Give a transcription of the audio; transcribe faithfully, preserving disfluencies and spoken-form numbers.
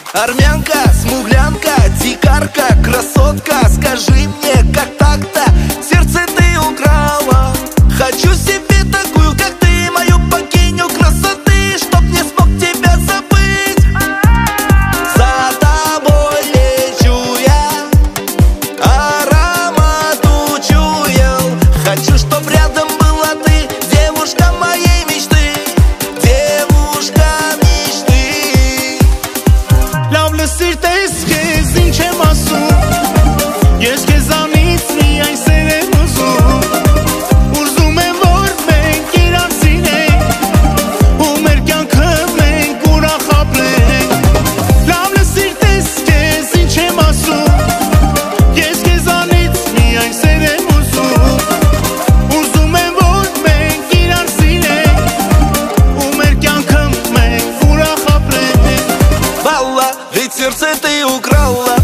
Армянка, смуглянка, дикарка, красотка, скажи мне, как так-то сердце ты украла? Хочу себе такую, как ты, мою богиню красоты, чтоб не смог тебя забыть. За тобой лечу я, аромат учуял. Хочу, чтоб рядом была ты, девушка моей мечты, девушка мечты. Լավ լսիր տես քեզ ինչ եմ ասում, ես քեզանից միայն սեր եմ ուզում, ուզում եմ որ մենք իրար սիրենք ու մեր կյանքը մենք ուրախ ապրենք։ Լավ լսիր տես քեզ ինչ եմ ասում, ես քեզանից միայն սեր եմ ուզում, ուզում եմ որ մենք իրար սիրենք ու մեր կյանքը մենք ուրախ ապրենք։ Балла, ведь сердце ты украла.